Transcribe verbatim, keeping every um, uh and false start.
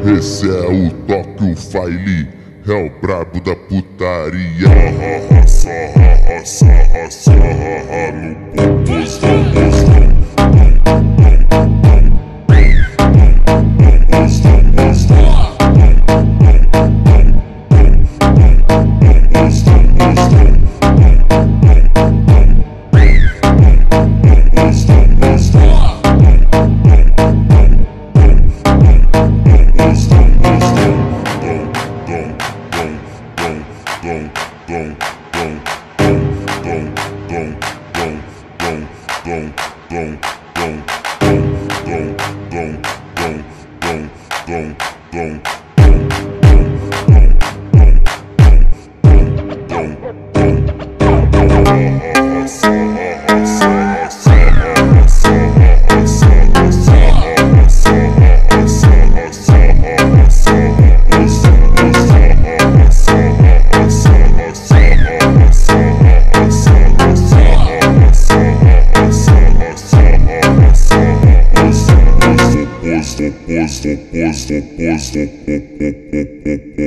Esse é o toque, o File, é o brabo da putaria. Ha, sarra, ha, sarra, sarra, no popozão, pozão. Pois, pois, pois, pois, pois, pois, pois, pois,